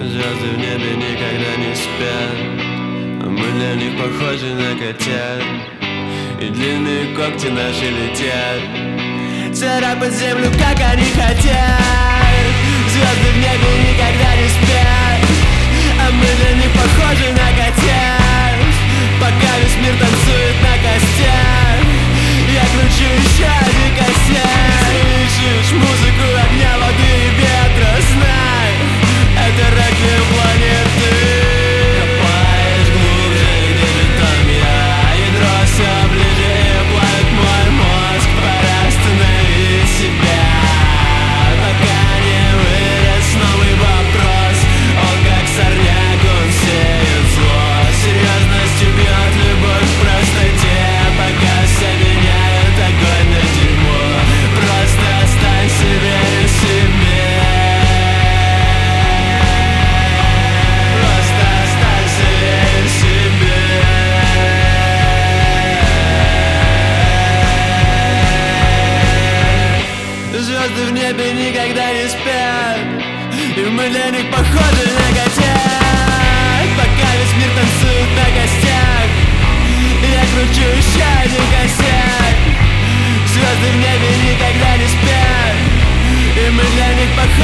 Звезды в небе никогда не спят, а мы для них похожи на котят. И длинные когти наши летят царапать землю, как они хотят. Звезды в небе никогда не спят, а мы для них похожи на котят. Пока весь мир танцует на костях, я кручу еще один косяк. Слышишь музыку огня, воды и ветра, знай, это реквием планеты. Копаешь глубже, где же там я? Ядро все ближе и плавит мой мозг. Пора остановить себя, пока не вырос новый вопрос. Он как сорняк, он сеет зло. Серьезностью бьет любовь в простоте, пока все меняют огонь на дерьмо. Просто останься верен себе. Просто останься верен себе. Звезды в небе никогда не спят, и мы для них похожи на котят. Пока весь мир танцует на костях, я кручу еще один косяк. Звезды в небе никогда не спят, и мы для них похожи